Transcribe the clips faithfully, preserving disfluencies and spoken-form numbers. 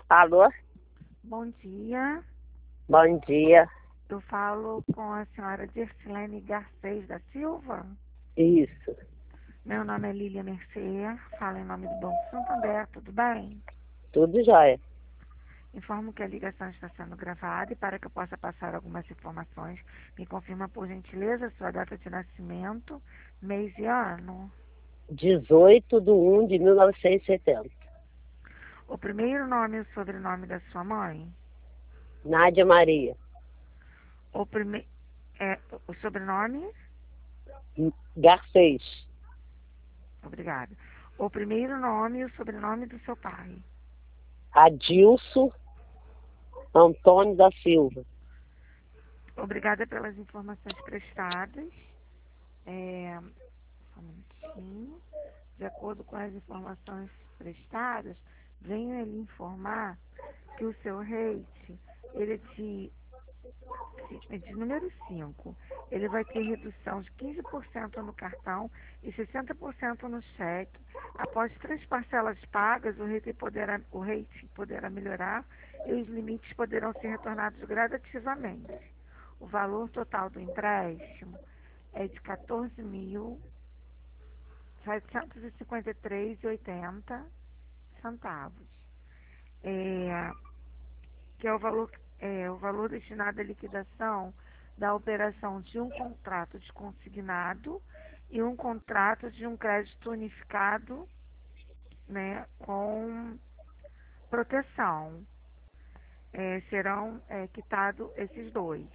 Alô? Bom dia, Bom dia. eu falo com a senhora Dircilene Garcês da Silva. Isso. Meu nome é Lília Mercê, falo em nome do Banco Santander, tudo bem? Tudo jóia. Informo que a ligação está sendo gravada e para que eu possa passar algumas informações, me confirma por gentileza sua data de nascimento, mês e ano. dezoito de um de mil novecentos e setenta. O primeiro nome e o sobrenome da sua mãe. Nádia Maria. O, prime... é, o sobrenome? Garcês. Obrigada. O primeiro nome e o sobrenome do seu pai. Adilson Antônio da Silva. Obrigada pelas informações prestadas. É, só um minutinho. De acordo com as informações prestadas, venho lhe informar que o seu rate, ele é de, é de número cinco. Ele vai ter redução de quinze por cento no cartão e sessenta por cento no cheque. Após três parcelas pagas, o rate poderá, o rate poderá melhorar e os limites poderão ser retornados gradativamente. O valor total do empréstimo é de quatorze mil setecentos e cinquenta e três e oitenta centavos, é, que é o valor é o valor destinado à liquidação da operação de um contrato de consignado e um contrato de um crédito unificado, né, com proteção. É, serão é, quitados esses dois.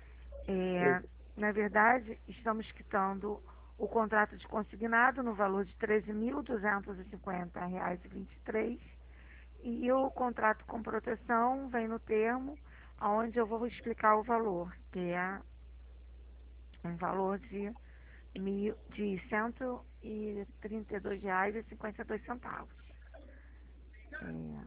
É, na verdade, estamos quitando o contrato de consignado no valor de treze mil duzentos e cinquenta reais e vinte e três e o contrato com proteção vem no termo onde eu vou explicar o valor, que é um valor de, mil, de cento e trinta e dois reais e cinquenta e dois centavos. É,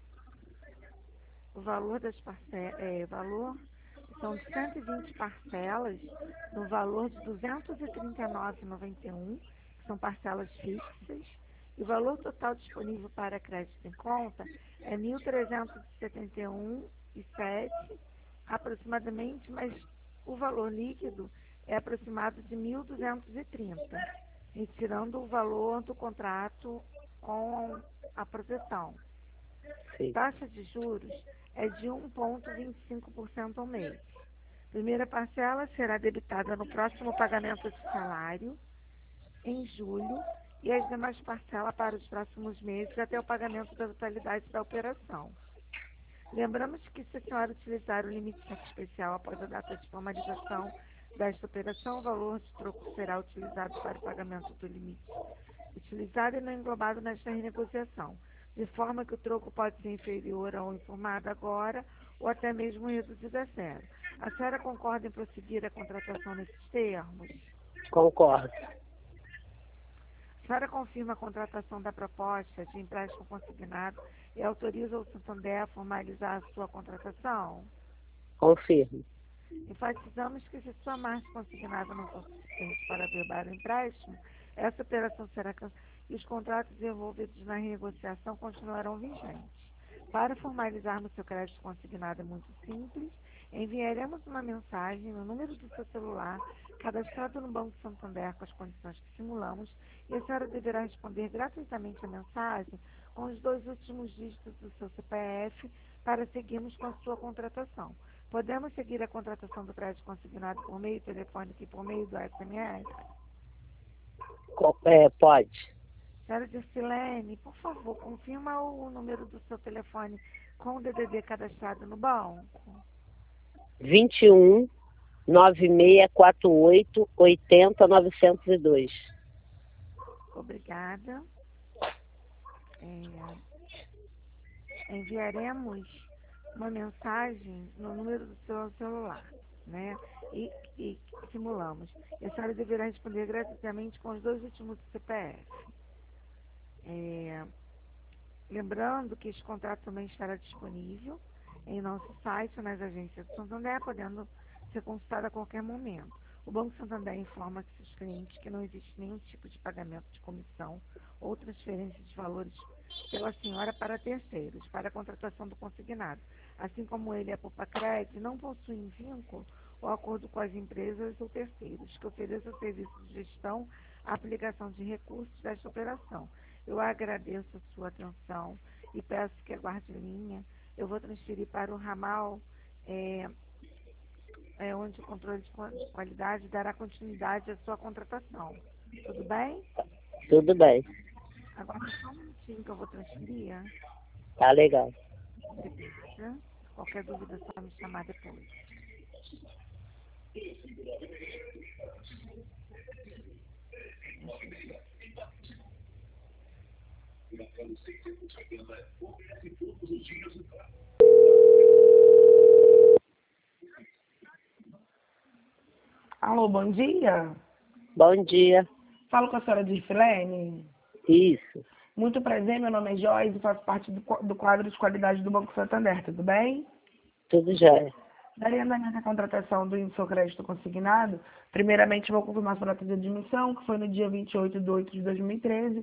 o valor das parcelas, é, valor são de cento e vinte parcelas no valor de duzentos e trinta e nove reais e noventa e um, que são parcelas fixas, e o valor total disponível para crédito em conta é mil trezentos e setenta e um reais e sete centavos aproximadamente, mas o valor líquido é aproximado de mil duzentos e trinta, retirando o valor do contrato com a proteção. Sim. Taxa de juros é de um vírgula vinte e cinco por cento ao mês. Primeira parcela será debitada no próximo pagamento de salário, em julho, e as demais parcelas para os próximos meses até o pagamento da totalidade da operação. Lembramos que, se a senhora utilizar o limite cheque especial após a data de formalização desta operação, o valor de troco será utilizado para o pagamento do limite utilizado e não englobado nesta renegociação, de forma que o troco pode ser inferior ao informado agora ou até mesmo reduzido a zero. A senhora concorda em prosseguir a contratação nesses termos? Concordo. A senhora confirma a contratação da proposta de empréstimo consignado e autoriza o Santander a formalizar a sua contratação? Confirmo. Enfatizamos que, se sua margem consignada não for suficiente para averbar o empréstimo, essa operação será cancelada e os contratos envolvidos na renegociação continuarão vigentes. Para formalizarmos seu crédito consignado é muito simples. Enviaremos uma mensagem no número do seu celular, cadastrado no Banco Santander com as condições que simulamos, e a senhora deverá responder gratuitamente a mensagem com os dois últimos dígitos do seu C P F para seguirmos com a sua contratação. Podemos seguir a contratação do crédito consignado por meio telefônico e por meio do S M S? É, pode. Senhora Dircilene, por favor, confirma o número do seu telefone com o D D D cadastrado no banco. vinte e um, noventa e seis, quarenta e oito, oitenta, novecentos e dois. Obrigada. É, enviaremos uma mensagem no número do seu celular, né? E, e simulamos. E a senhora deverá responder gratuitamente com os dois últimos do C P F. É, lembrando que este contrato também estará disponível em nosso site, nas agências do Santander, podendo ser consultado a qualquer momento. O Banco Santander informa que seus clientes que não existe nenhum tipo de pagamento de comissão ou transferência de valores pela senhora para terceiros, para a contratação do consignado. Assim como ele e a Popacred não possuem vínculo ou acordo com as empresas ou terceiros que ofereçam serviços de gestão, a aplicação de recursos desta operação. Eu agradeço a sua atenção e peço que aguarde linha. Eu vou transferir para o ramal, é, é, onde o controle de qualidade dará continuidade à sua contratação. Tudo bem? Tudo bem. Agora só um minutinho que eu vou transferir. Tá legal. Obrigada. Qualquer dúvida é só me chamar depois. Alô, bom dia. Bom dia. Falo com a senhora Dircilene. Isso. Muito prazer, meu nome é Joyce e faço parte do, do quadro de qualidade do Banco Santander, tudo bem? Tudo jóia. Daria andamento à contratação do índice crédito consignado. Primeiramente, vou confirmar sua data de admissão, que foi no dia vinte e oito de oito de dois mil e treze,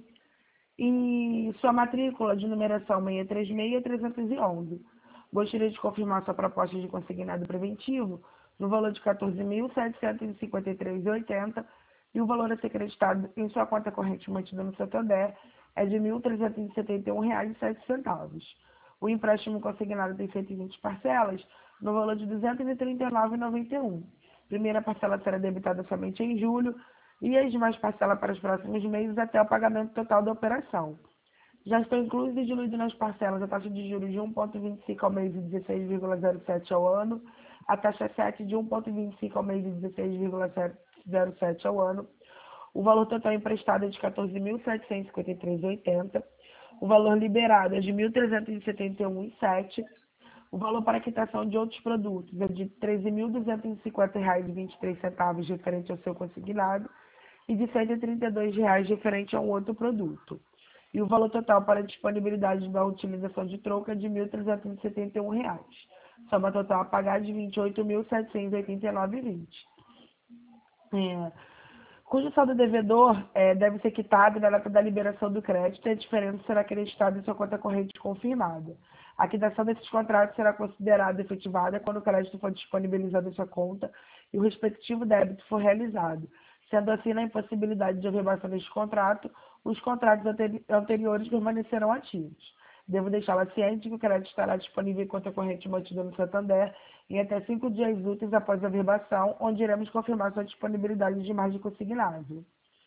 e sua matrícula de numeração seiscentos e trinta e seis trezentos e onze. Gostaria de confirmar sua proposta de consignado preventivo no valor de quatorze mil setecentos e cinquenta e três reais e oitenta centavos e o valor a ser acreditado em sua conta corrente mantida no Santander é de mil trezentos e setenta e um reais e sete centavos. O empréstimo consignado tem cento e vinte parcelas no valor de duzentos e trinta e nove reais e noventa e um centavos. Primeira parcela será debitada somente em julho e as demais parcelas para os próximos meses até o pagamento total da operação. Já estão incluídos e diluídos nas parcelas a taxa de juros de um vírgula vinte e cinco ao mês e dezesseis vírgula zero sete ao ano, a taxa sete de um vírgula vinte e cinco ao mês e dezesseis vírgula zero sete ao ano, o valor total emprestado é de quatorze mil setecentos e cinquenta e três reais e oitenta centavos, o valor liberado é de mil trezentos e setenta e um reais e sete centavos, o valor para quitação de outros produtos é de treze mil duzentos e cinquenta reais e vinte e três centavos referente ao seu consignado e de cento e trinta e dois reais referente a um outro produto. E o valor total para disponibilidade da utilização de troca é de mil trezentos e setenta e um reais. Soma total a pagar de vinte e oito mil setecentos e oitenta e nove reais e vinte centavos. É, cujo saldo devedor é, deve ser quitado na data da liberação do crédito e a diferença será acreditada em sua conta corrente confirmada. A quitação desses contratos será considerada efetivada quando o crédito for disponibilizado em sua conta e o respectivo débito for realizado. Sendo assim, na impossibilidade de afirmação deste contrato, os contratos anteriores permanecerão ativos. Devo deixá-la ciente que o crédito estará disponível em conta corrente mantida no Santander em até cinco dias úteis após a averbação, onde iremos confirmar sua disponibilidade de margem consignada.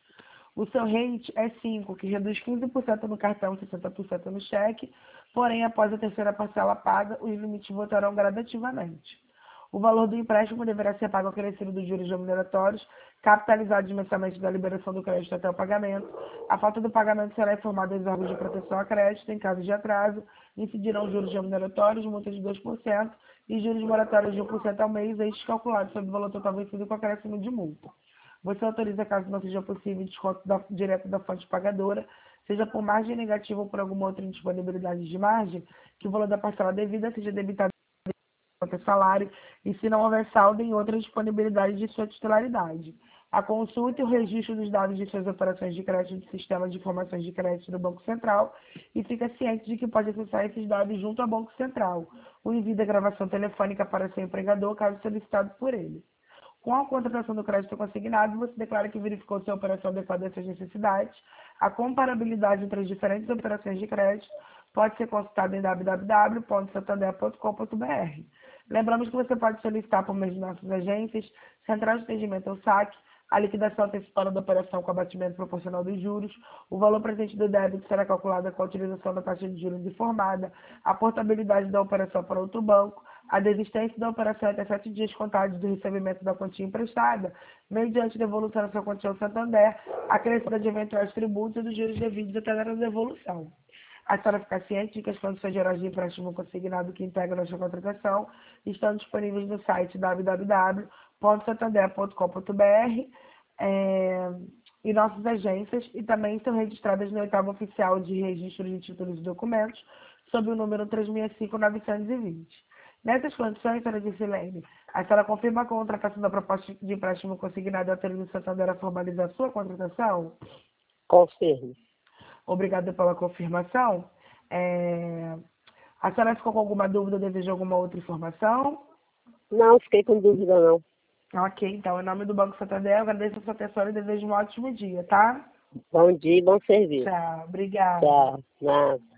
O seu rate é cinco, que reduz quinze por cento no cartão e sessenta por cento no cheque, porém, após a terceira parcela paga, os limites voltarão gradativamente. O valor do empréstimo deverá ser pago acrescido dos juros remuneratórios, capitalizados mensalmente da liberação do crédito até o pagamento. A falta do pagamento será informada aos órgãos de proteção a crédito. Em caso de atraso, incidirão juros remuneratórios, multa de dois por cento e juros moratórios de um por cento ao mês, estes calculados sobre o valor total vencido com acréscimo de multa. Você autoriza, caso não seja possível, desconto da, direto da fonte pagadora, seja por margem negativa ou por alguma outra indisponibilidade de margem, que o valor da parcela devida seja debitado quanto salário e se não houver saldo em outra disponibilidade de sua titularidade. A consulta e o registro dos dados de suas operações de crédito do Sistema de Informações de Crédito do Banco Central e fica ciente de que pode acessar esses dados junto ao Banco Central. O envio da gravação telefônica para seu empregador, caso solicitado por ele. Com a contratação do crédito consignado, você declara que verificou se a operação adequada às suas necessidades. A comparabilidade entre as diferentes operações de crédito pode ser consultada em w w w ponto santander ponto com ponto b r. Lembramos que você pode solicitar por meio de nossas agências, Central de Atendimento ao saque, a liquidação antecipada da operação com abatimento proporcional dos juros, o valor presente do débito será calculado com a utilização da taxa de juros informada, a portabilidade da operação para outro banco, a desistência da operação até sete dias contados do recebimento da quantia emprestada, mediante devolução da sua quantia ao Santander, a crescida de eventuais tributos e dos juros devidos até a devolução. A senhora ficar ciente de que as condições gerais de empréstimo consignado que integram esta contratação estão disponíveis no site w w w ponto santander ponto com ponto b r é, e nossas agências, e também estão registradas no oitavo oficial de registro de títulos e documentos, sob o número três seis cinco nove dois zero. Nessas condições, senhora Dircilene, a senhora confirma a contratação da proposta de empréstimo consignado ao autoriza o Santander a formalizar a sua contratação? Confirmo. Obrigada pela confirmação. É... A senhora ficou com alguma dúvida, deseja alguma outra informação? Não, fiquei com dúvida não. Ok, então, em nome do Banco Santander, eu agradeço a sua atenção e desejo um ótimo dia, tá? Bom dia e bom serviço. Tchau, obrigada. Tchau. Nada.